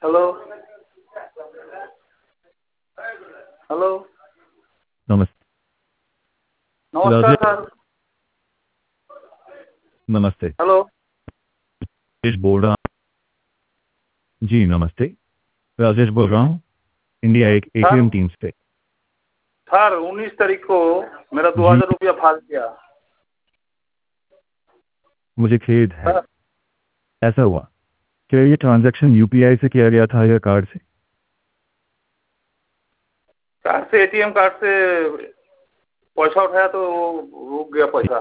Hello hello. नमस्ते। नमस्कार sir. नमस्ते, हेलो। राजेश बोल रहा हूँ। जी नमस्ते, राजेश बोल रहा हूँ, इंडिया एक सर एटीएम टीम से। सर 19 तारीख को मेरा जी 2000 रुपया फाड़ गया। मुझे खेद है, सर ऐसा हुआ। क्या ये ट्रांजैक्शन यूपीआई से किया गया था या कार्ड से? कार्ड से, एटीएम कार्ड से पैसा उठाया तो रुक गया पैसा।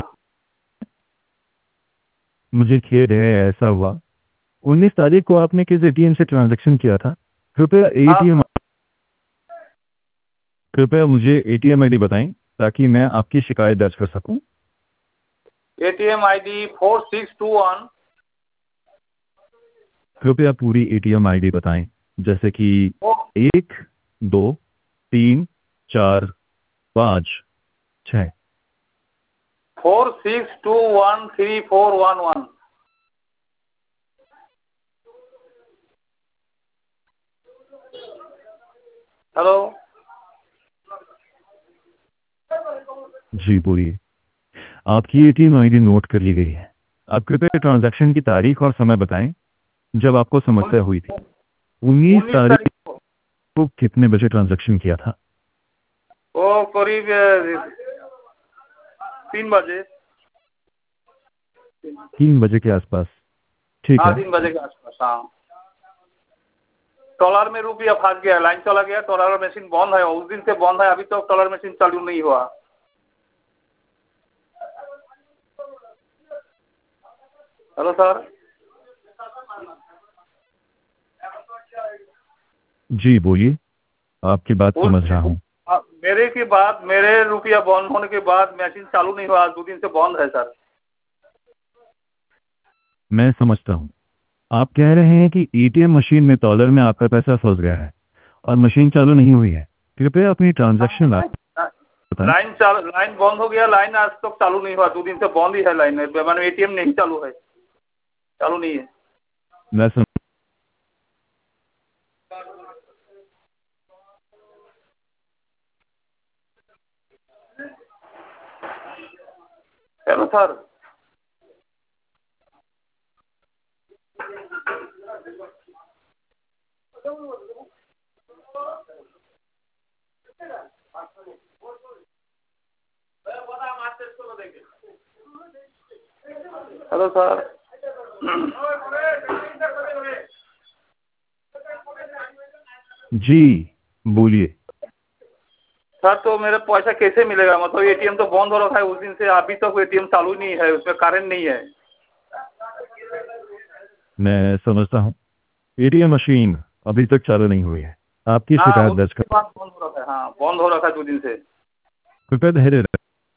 मुझे खेद है, ऐसा हुआ। 19 तारीख को आपने किस एटीएम से ट्रांजैक्शन किया था? कृपया हाँ एटीएम, सर। कृपया मुझे एटीएम आईडी बताएं ताकि मैं आपकी शिकायत दर्ज कर सकूं। ATM ID 4621। कृपया पूरी एटीएम आईडी बताएं, जैसे कि ओ 1 2 3 4 5 6। 46213411। हेलो। जी बोलिए। आपकी एटीएम आईडी नोट कर ली गई है। आप कृपया ट्रांजैक्शन की तारीख और समय बताएं जब आपको समस्या हुई थी। 19 19 तारीख तारीख को को कितने बजे ट्रांजैक्शन किया था? वो करीब 3 बजे। 3 बजे के आसपास। ठीक हाँ है। 3 बजे के आसपास। हाँ ट्रॉलर में रुपया फंस गया, लाइन चला गया, ट्रॉलर मशीन बंद है, उस दिन से बंद है, अभी तक ट्रॉलर मशीन चालू नहीं हुआ। Hello sir. जी बोलिए, आपकी बात उस समझ रहा हूँ। मेरे के बाद, मेरे रुपया बंद होने के बाद मशीन चालू नहीं हुआ, 2 दिन से बंद है सर। मैं समझता हूँ। आप कह रहे हैं कि एटीएम मशीन में तौलर में आपका पैसा फंस गया है और मशीन चालू नहीं हुई है। कृपया अपनी ट्रांजैक्शन बताएं। लाइन बंद हो गया, लाइन आज तक चालू नहीं हुआ, 2 दिन से बंद ही है लाइन, मैंने एटीएम नहीं चालू है, चालू नहीं है। मैं सम... हेलो सर। Hello sir. जी बोलिए। सर तो मेरा पैसा कैसे मिलेगा? मतलब एटीएम तो बंद हो रखा है उस दिन से, अभी तक एटीएम चालू नहीं है, उसमें कारण नहीं है। मैं समझता हूँ, एटीएम मशीन अभी तक चालू नहीं हुई है। आपकी हाँ शिकायत उस दर्ज दिन कर। के बाद बंद हो रखा है। हाँ बंद हो रखा है 2 दिन से। कृपया धैर्य रखें।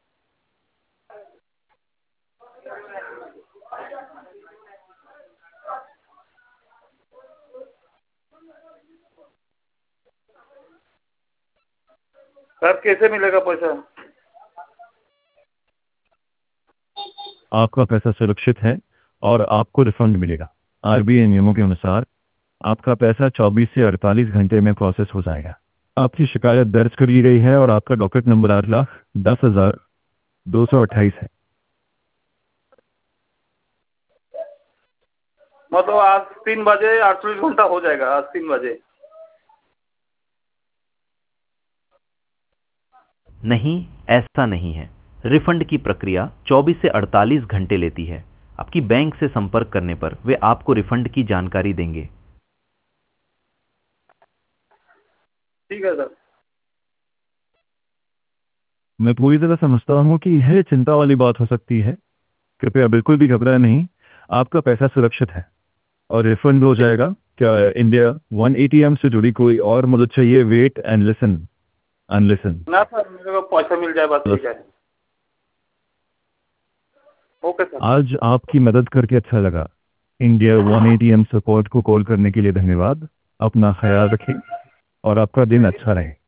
सर कैसे मिलेगा पैसा? आपका पैसा सुरक्षित है और आपको रिफंड मिलेगा। आरबीआई नियमों के अनुसार आपका पैसा 24 से 48 घंटे में प्रोसेस हो जाएगा। आपकी शिकायत दर्ज कर ली गई है और आपका डॉकेट नंबर 8,10,228 है। मतलब आज 3 बजे 48 घंटा हो जाएगा, आज 3 बजे। नहीं, ऐसा नहीं है। रिफंड की प्रक्रिया 24 से 48 घंटे लेती है। आपकी बैंक से संपर्क करने पर वे आपको रिफंड की जानकारी देंगे। ठीक है सर। मैं पूरी तरह समझता हूँ कि यह चिंता वाली बात हो सकती है। कृपया बिल्कुल भी घबराएं नहीं, आपका पैसा सुरक्षित है और रिफंड हो जाएगा। क्या इंडिया वन एटीएम से जुड़ी कोई और मदद चाहिए? Wait and listen and listen. ना सर, मेरे को पैसा मिल जाए बस, ठीक है। Okay sir. आज आपकी मदद करके अच्छा लगा। इंडिया वन एटीएम सपोर्ट को कॉल करने के लिए धन्यवाद। अपना ख्याल रखें और आपका दिन अच्छा रहे।